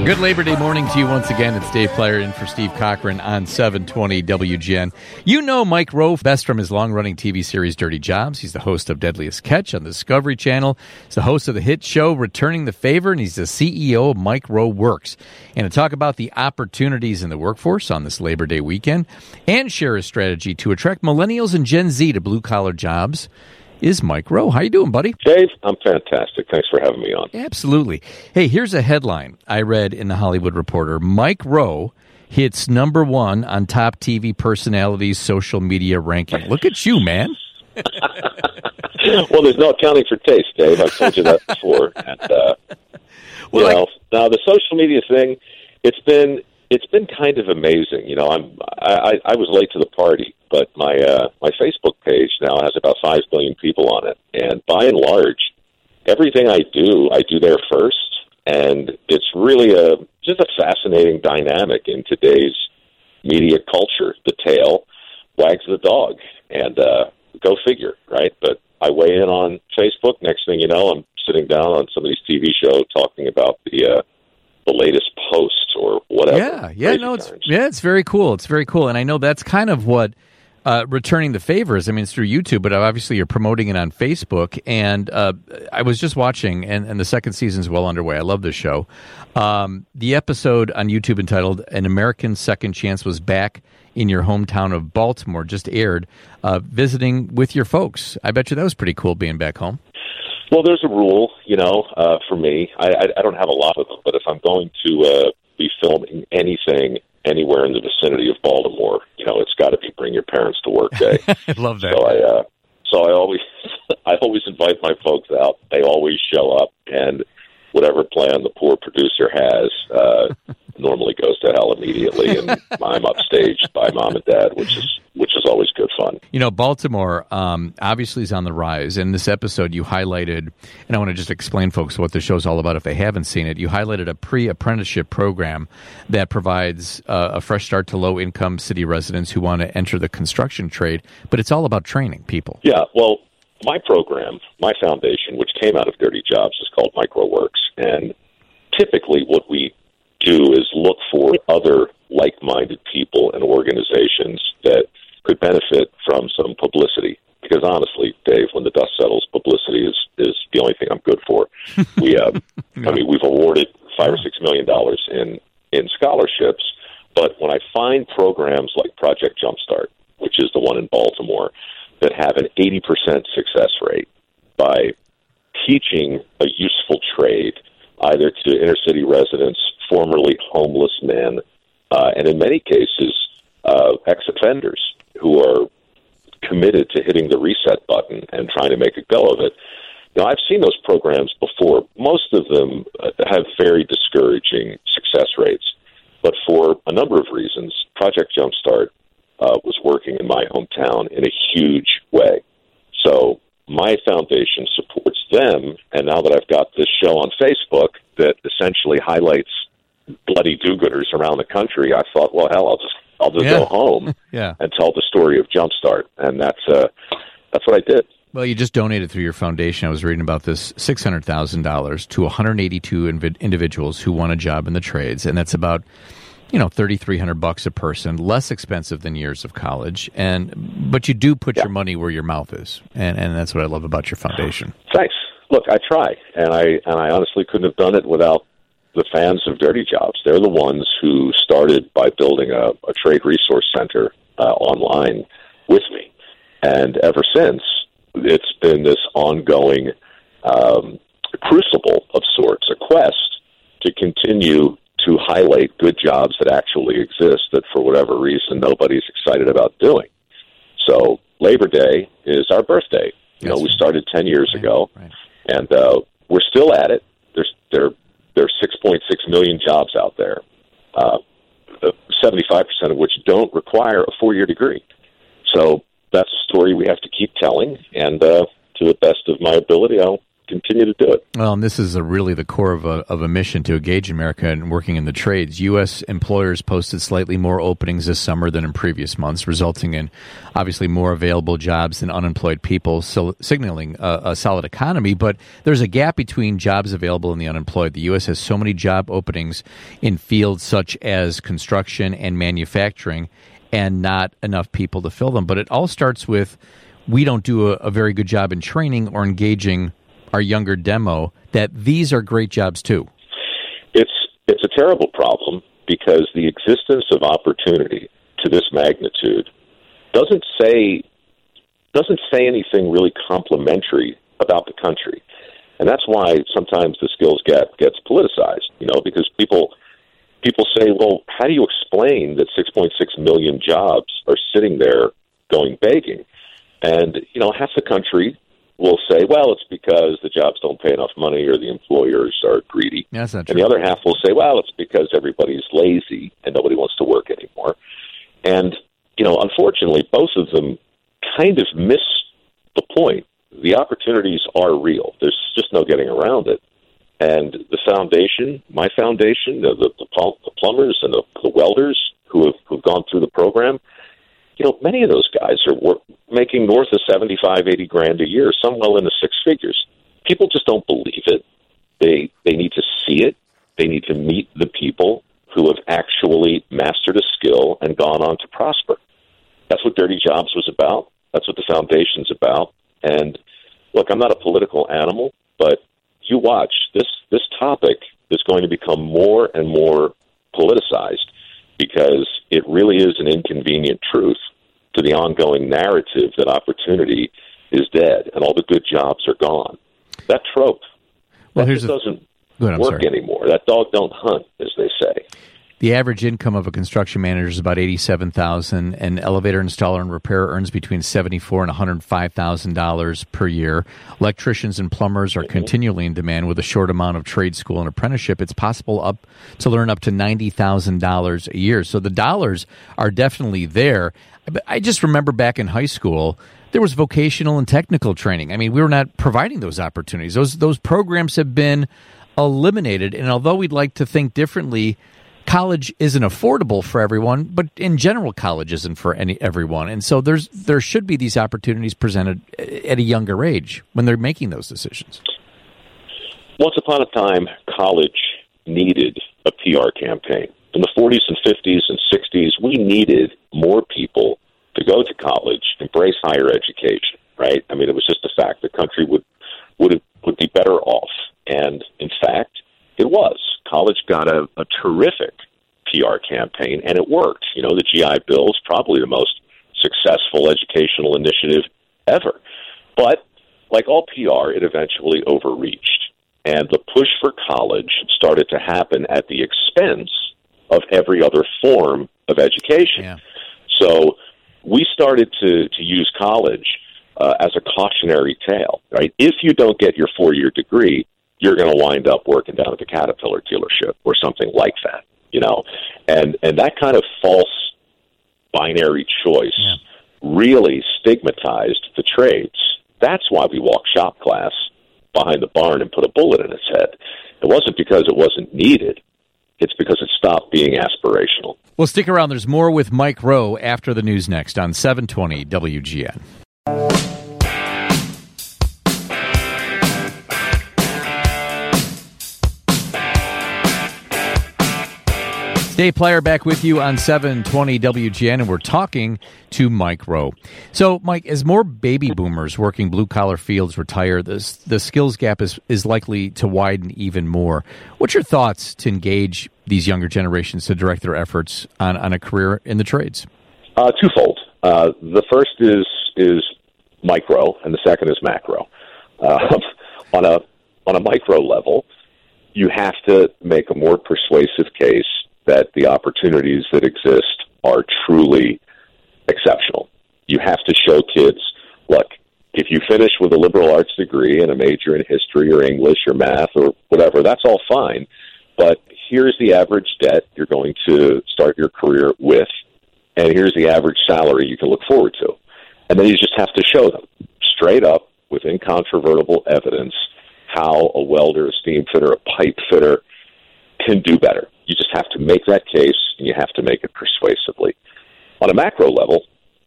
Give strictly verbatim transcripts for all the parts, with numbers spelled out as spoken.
Good Labor Day morning to you once again. It's Dave Plyer in for Steve Cochran on seven twenty W G N. You know Mike Rowe best from his long-running T V series Dirty Jobs. He's the host of Deadliest Catch on the Discovery Channel. He's the host of the hit show Returning the Favor, and he's the C E O of Mike Rowe Works. And to talk about the opportunities in the workforce on this Labor Day weekend and share his strategy to attract millennials and Gen Z to blue-collar jobs is Mike Rowe. How you doing, buddy? Dave, I'm fantastic. Thanks for having me on. Absolutely. Hey, here's a headline I read in the Hollywood Reporter. Mike Rowe hits number one on top T V personalities social media ranking. Look at you, man. Well, there's no accounting for taste, Dave. I've told you that before. And, uh, well, you know, I... now the social media thing, it's been it's been kind of amazing. You know, I'm I, I was late to the party, but my uh, my Facebook page now has about five billion people on it, and by and large, everything I do, I do there first, and it's really a just a fascinating dynamic in today's media culture. The tail wags the dog, and uh, go figure, right? But I weigh in on Facebook. Next thing you know, I'm sitting down on somebody's T V show talking about the uh, the latest post or whatever. Yeah, yeah, no, it's yeah, it's very cool. It's very cool, and I know that's kind of what uh, returning the favors. I mean, it's through YouTube, but obviously you're promoting it on Facebook. And uh, I was just watching, and, and the second season's well underway. I love this show. Um, the episode on YouTube entitled "An American Second Chance" was back in your hometown of Baltimore. Just aired, uh, visiting with your folks. I bet you that was pretty cool being back home. Well, there's a rule, you know, uh, for me. I, I, I don't have a lot of them, but if I'm going to uh, be filming anything anywhere in the vicinity of Baltimore, you know, it's got to be bring your parents to work day. I love that. So I, uh, so I always, I always invite my folks out. They always show up, and whatever plan the poor producer has uh, normally goes to hell immediately, and I'm upstaged by mom and dad, which is which is always good fun. You know, Baltimore um, obviously is on the rise. In this episode, you highlighted, and I want to just explain, folks, what the show's all about if they haven't seen it. You highlighted a pre-apprenticeship program that provides uh, a fresh start to low-income city residents who want to enter the construction trade, but it's all about training people. Yeah, well, my program, my foundation, which came out of Dirty Jobs, is called Mike Rowe Works, and typically what we do is look for other like-minded people and organizations that could benefit from some publicity. Because honestly, Dave, when the dust settles, publicity is, is the only thing I'm good for. We, uh, no. I mean, we've awarded five or six million dollars in in scholarships, but when I find programs like Project Jumpstart, which is the one in Baltimore, that have an eighty percent success rate by teaching a useful trade either to inner-city residents, formerly homeless men, uh, and in many cases, uh, ex-offenders who are committed to hitting the reset button and trying to make a go of it. Now, I've seen those programs before. Most of them uh, have very discouraging success rates, but for a number of reasons, Project Jumpstart uh, was working in my hometown in a huge way. So my foundation supports them, and now that I've got this show on Facebook that essentially highlights bloody do-gooders around the country, I thought, well, hell, I'll just I'll just yeah. go home yeah. and tell the story of Jumpstart, and that's uh, that's what I did. Well, you just donated through your foundation. I was reading about this, six hundred thousand dollars to one hundred eighty-two inv- individuals who want a job in the trades, and that's about, you know, thirty-three hundred bucks a person, less expensive than years of college. And but you do put yeah. your money where your mouth is, and and that's what I love about your foundation. Thanks. Look, I try, and I and I honestly couldn't have done it without the fans of Dirty Jobs. They're the ones who started by building a, a trade resource center uh, online with me, and ever since, it's been this ongoing um, crucible of sorts, a quest to continue to highlight good jobs that actually exist that for whatever reason nobody's excited about doing. So Labor Day is our birthday. You know, we started ten years right. ago, right. and uh, we're still at it. There's there there's six point six million jobs out there, uh, seventy-five percent of which don't require a four-year degree. So that's a story we have to keep telling, and uh, to the best of my ability, I'll continue to do it. Well, and this is a, really the core of a, of a mission to engage America in working in the trades. U S employers posted slightly more openings this summer than in previous months, resulting in obviously more available jobs than unemployed people, so signaling a, a solid economy. But there's a gap between jobs available and the unemployed. The U S has so many job openings in fields such as construction and manufacturing, and not enough people to fill them. But it all starts with we don't do a, a very good job in training or engaging our younger demo that these are great jobs too. It's it's a terrible problem because the existence of opportunity to this magnitude doesn't say doesn't say anything really complimentary about the country. And that's why sometimes the skills gap gets politicized, you know, because people people say, well, how do you explain that six point six million jobs are sitting there going begging? And, you know, half the country will say, well, it's because the jobs don't pay enough money or the employers are greedy. That's not and true. the other half will say, well, it's because everybody's lazy and nobody wants to work anymore. And, you know, unfortunately, both of them kind of miss the point. The opportunities are real. There's just no getting around it. And the foundation, my foundation, the, the, the plumbers and the, the welders who have who've gone through the program, you know, many of those guys are work, making north of seventy-five, eighty grand a year, some well into six figures. People just don't believe it. They they need to see it. They need to meet the people who have actually mastered a skill and gone on to prosper. That's what Dirty Jobs was about. That's what the foundation's about. And look, I'm not a political animal, but you watch, this this topic is going to become more and more politicized because it really is an inconvenient truth to the ongoing narrative that opportunity is dead and all the good jobs are gone. That trope, well, that here's just a, doesn't ahead, work sorry. anymore. That dog don't hunt, as they say. The average income of a construction manager is about eighty-seven thousand dollars. An elevator installer and repairer earns between seventy-four thousand dollars and one hundred five thousand dollars per year. Electricians and plumbers are mm-hmm. continually in demand. With a short amount of trade school and apprenticeship, it's possible up to learn up to ninety thousand dollars a year. So the dollars are definitely there. I just remember back in high school, there was vocational and technical training. I mean, we were not providing those opportunities. Those those programs have been eliminated. And although we'd like to think differently, college isn't affordable for everyone, but in general, college isn't for any everyone. And so there's there should be these opportunities presented at a younger age when they're making those decisions. Once upon a time, college needed a P R campaign. In the forties and fifties and sixties, we needed more people to go to college, embrace higher education, right? I mean, it was just a fact. The country would would have, would be better off. And in fact, it was. College got a, a terrific P R campaign, and it worked. You know, the G I Bill is probably the most successful educational initiative ever. But like all P R, it eventually overreached. And the push for college started to happen at the expense of every other form of education. Yeah. So we started to, to use college uh, as a cautionary tale, right? If you don't get your four-year degree, you're going to wind up working down at the Caterpillar dealership or something like that, you know? And and that kind of false binary choice yeah. really stigmatized the trades. That's why we walk shop class behind the barn and put a bullet in its head. It wasn't because it wasn't needed. It's because it stopped being aspirational. Well, stick around. There's more with Mike Rowe after the news next on seven twenty W G N. Dave Plyer back with you on seven twenty W G N, and we're talking to Mike Rowe. So, Mike, as more baby boomers working blue-collar fields retire, this, the skills gap is, is likely to widen even more. What's your thoughts to engage these younger generations to direct their efforts on, on a career in the trades? Uh, twofold. Uh, the first is is micro, and the second is macro. Uh, on a on a micro level, you have to make a more persuasive case that the opportunities that exist are truly exceptional. You have to show kids, look, if you finish with a liberal arts degree and a major in history or English or math or whatever, that's all fine. But here's the average debt you're going to start your career with, and here's the average salary you can look forward to. And then you just have to show them straight up with incontrovertible evidence how a welder, a steam fitter, a pipe fitter can do better. You just have to make that case, and you have to make it persuasively. On a macro level,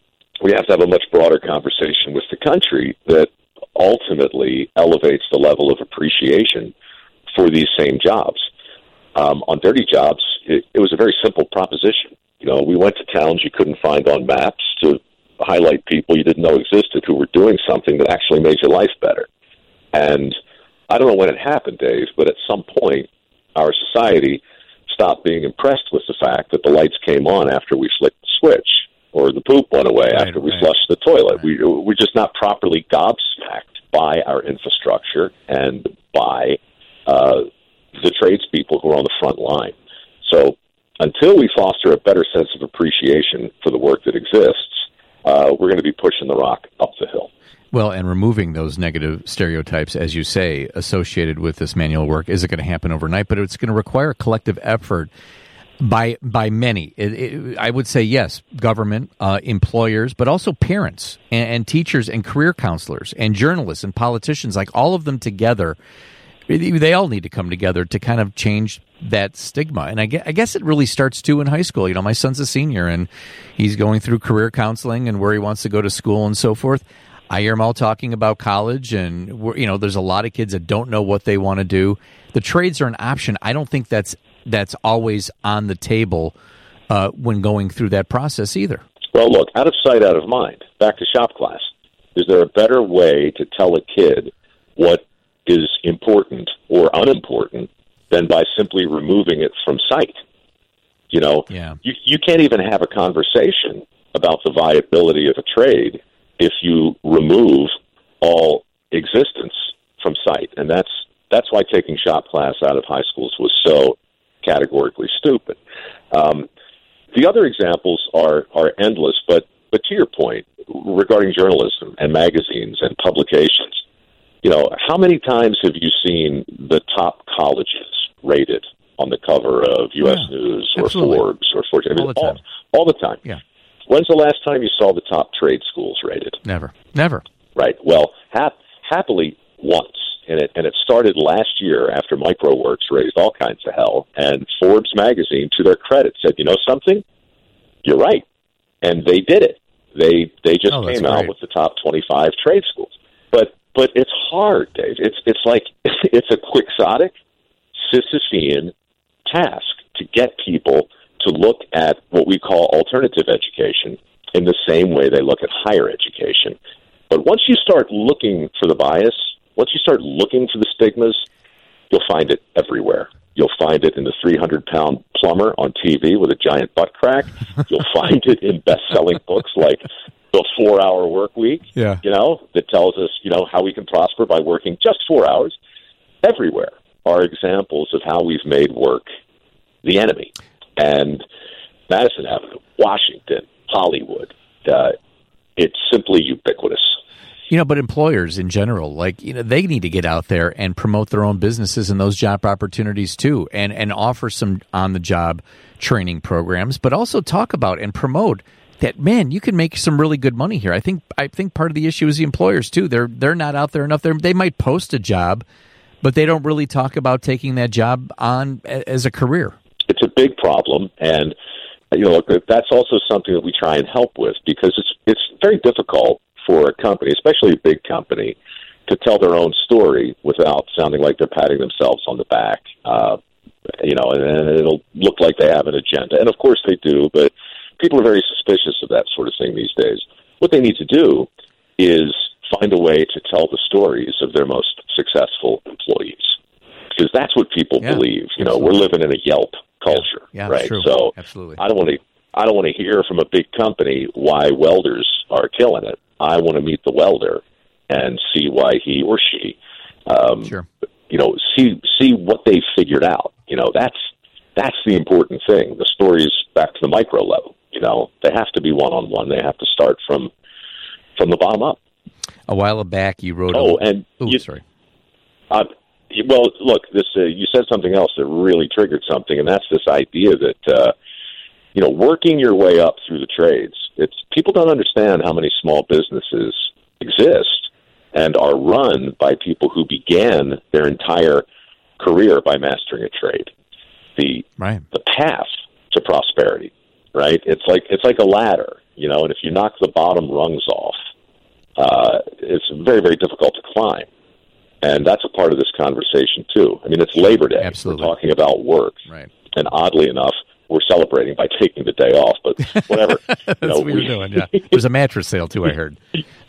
we have to have a much broader conversation with the country that ultimately elevates the level of appreciation for these same jobs. Um, on Dirty Jobs, it, it was a very simple proposition. You know, we went to towns you couldn't find on maps to highlight people you didn't know existed who were doing something that actually made your life better. And I don't know when it happened, Dave, but at some point, our society stopped being impressed with the fact that the lights came on after we flicked the switch, or the poop went away right, after we right. flushed the toilet. Right. We, we're just not properly gobsmacked by our infrastructure and by uh, the tradespeople who are on the front line. So until we foster a better sense of appreciation for the work that exists, uh, we're going to be pushing the rock up the hill. Well, and removing those negative stereotypes, as you say, associated with this manual work isn't going to happen overnight, but it's going to require collective effort by by many. It, it, I would say, yes, government, uh, employers, but also parents and, and teachers and career counselors and journalists and politicians, like all of them together. They all need to come together to kind of change that stigma. And I guess, I guess it really starts, too, in high school. You know, my son's a senior, and he's going through career counseling and where he wants to go to school and so forth. I hear them all talking about college, and, you know, there's a lot of kids that don't know what they want to do. The trades are an option. I don't think that's that's always on the table uh, when going through that process either. Well, look, out of sight, out of mind. Back to shop class. Is there a better way to tell a kid what is important or unimportant than by simply removing it from sight? You know, yeah. you, you can't even have a conversation about the viability of a trade if you remove all existence from sight. And that's that's why taking shop class out of high schools was so categorically stupid. Um, the other examples are, are endless, but, but to your point, regarding journalism and magazines and publications, you know, how many times have you seen the top colleges rated on the cover of U S Yeah, News or absolutely. Forbes or Fortune? All the time. All, all the time. Yeah. When's the last time you saw the top trade schools rated? Never. Never. Right. Well, hap- happily once. And it, and it started last year after MicroWorks raised all kinds of hell. And Forbes magazine, to their credit, said, you know something? You're right. And they did it. They they just oh, came great. out with the top twenty-five trade schools. But but it's hard, Dave. It's it's like it's a quixotic, Sisyphean task to get people to look at what we call alternative education in the same way they look at higher education. But once you start looking for the bias, once you start looking for the stigmas, you'll find it everywhere. You'll find it in the three hundred pound plumber on T V with a giant butt crack. You'll find it in best-selling books like The four-Hour Work Week, yeah. you know, that tells us, you know, how we can prosper by working just four hours. Everywhere are examples of how we've made work the enemy. And Madison Avenue, Washington, Hollywood, uh, it's simply ubiquitous. You know, but employers in general, like, you know, they need to get out there and promote their own businesses and those job opportunities too, and, and offer some on-the-job training programs, but also talk about and promote that, man, you can make some really good money here. I think I think part of the issue is the employers too. They're they're not out there enough. They're, they might post a job, but they don't really talk about taking that job on as a career. It's a big problem, and you know that's also something that we try and help with, because it's it's very difficult for a company, especially a big company, to tell their own story without sounding like they're patting themselves on the back. Uh, you know, and, and it'll look like they have an agenda, and of course they do, but people are very suspicious of that sort of thing these days. What they need to do is find a way to tell the stories of their most successful employees, because that's what people yeah, believe. You know, absolutely. We're living in a Yelp culture, yeah, yeah, right? True. So absolutely. I don't want to. I don't want to hear from a big company why welders are killing it. I want to meet the welder and see why he or she, um, sure. you know, see see what they figured out. You know, that's that's the important thing. The stories back to the micro level. You know, they have to be one on one. They have to start from from the bottom up. A while back, you wrote. Oh, a... and Ooh, you, sorry. Uh, well, look, this uh, you said something else that really triggered something, and that's this idea that uh, you know, working your way up through the trades. It's people don't understand how many small businesses exist and are run by people who began their entire career by mastering a trade. The right. the path to prosperity, right? It's like it's like a ladder, you know, and if you knock the bottom rungs off, uh, it's very, very difficult to climb. And that's a part of this conversation, too. I mean, it's Labor Day. Absolutely. We're talking about work. Right. And oddly enough, we're celebrating by taking the day off, but whatever. That's you know, what we we, were doing, yeah. There's a mattress sale, too, I heard.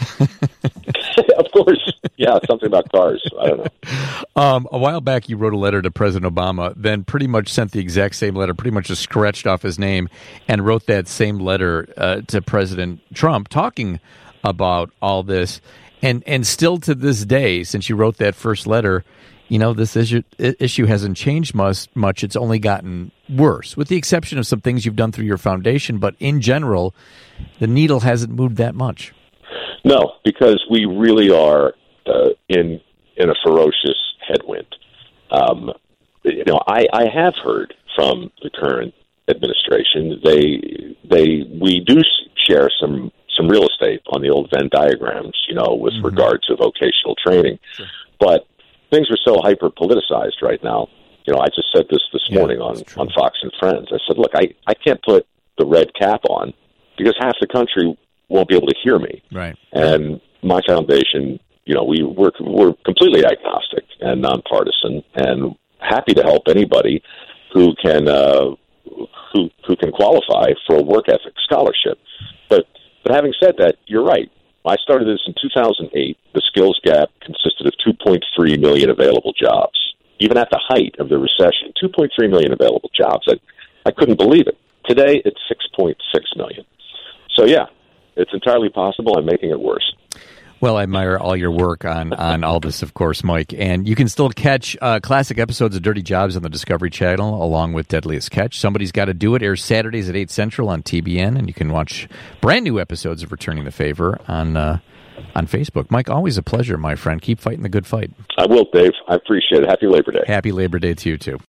Of course. Yeah, something about cars. I don't know. Um, a while back, you wrote a letter to President Obama, then pretty much sent the exact same letter, pretty much just scratched off his name, and wrote that same letter uh, to President Trump talking about all this. And and still to this day, since you wrote that first letter, you know, this issue, issue hasn't changed much, much. It's only gotten worse, with the exception of some things you've done through your foundation. But in general, the needle hasn't moved that much. No, because we really are uh, in in a ferocious headwind. Um, you know, I, I have heard from the current administration. They they we do share some. some real estate on the old Venn diagrams, you know, with mm-hmm. regard to vocational training. Sure. But things are so hyper-politicized right now. You know, I just said this this yeah, morning on, on Fox and Friends. I said, look, I, I can't put the red cap on because half the country won't be able to hear me. Right. And my foundation, you know, we, we're, we're completely agnostic and nonpartisan and happy to help anybody who can uh, who who can qualify for a work ethic scholarship. But But having said that, you're right. I started this in two thousand eight. The skills gap consisted of two point three million available jobs. Even at the height of the recession, two point three million available jobs. I, I couldn't believe it. Today, it's six point six million. So, yeah, it's entirely possible. I'm making it worse. Well, I admire all your work on, on all this, of course, Mike. And you can still catch uh, classic episodes of Dirty Jobs on the Discovery Channel, along with Deadliest Catch. Somebody's Got to Do It airs Saturdays at eight Central on T B N, and you can watch brand new episodes of Returning the Favor on uh, on Facebook. Mike, always a pleasure, my friend. Keep fighting the good fight. I will, Dave. I appreciate it. Happy Labor Day. Happy Labor Day to you, too.